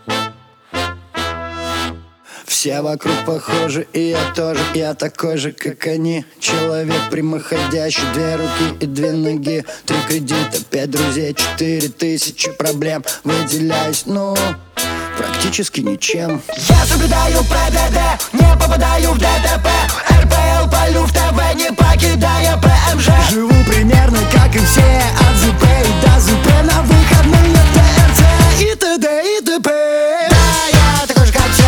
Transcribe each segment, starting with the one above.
Все вокруг похожи, и я тоже, я такой же, как они. Человек прямоходящий, 2 руки и 2 ноги, 3 кредита, 5 друзей, 4000 проблем. Выделяюсь, ну, практически ничем. Я соблюдаю ПДД, не попадаю в ДТП. РПЛ полю в ТВ, не покидая ПМЖ. Живу примерно как и все, от ЗП и до ЗП, на выходные ТРЦ и т.д. и т.п. Да, я такой же, как все.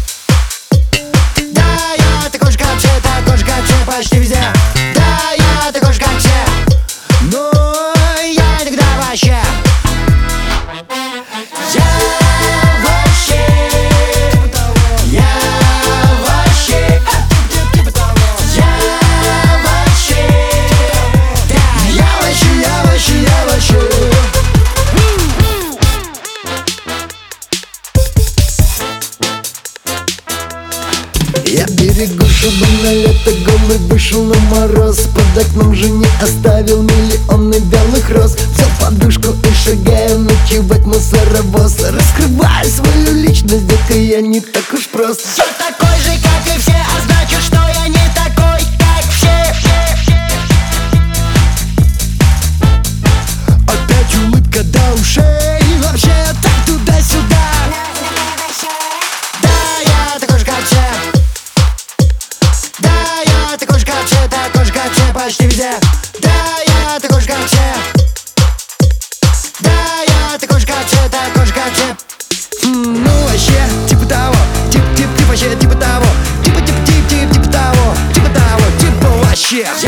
Да, я такой же, как все, такой же, как все, почти везде. Да, я такой же, как все. Но Я иногда вообще. я берегу, чтобы на лето голый вышел на мороз. Под окном же не оставил миллионы белых роз. Взял подушку и шагаю ночевать в мусоровоз. Раскрываю свою личность, детка, я не так уж прост. Я такой же, как и все, а значит, что я не такой, как все. Опять улыбка до ушей, и вообще так туда-сюда. Да, я такой же, как все. Да, я такой же, как все, такой же, как все, почти везде. Да, я такой же, как все. Да, я такой же, как все, такой же, как все. Ну вообще, типа того, типа вообще, типа того, типа того, типа вообще.